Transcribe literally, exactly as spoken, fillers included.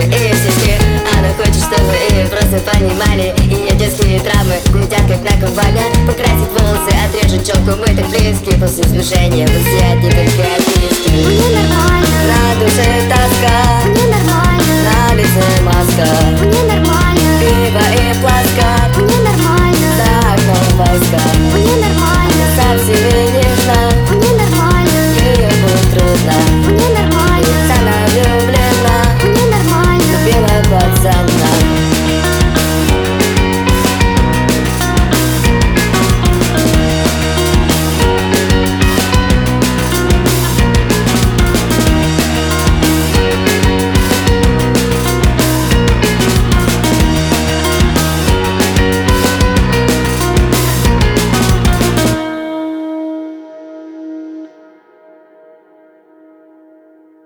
и сиськи. Она хочет, чтобы ее просто понимали ее детские травмы глядят как на коваля. Покрасить волосы, отрежет челку, мы так близки. После сближения взять не только писки. Мне нормально. На душе тоска.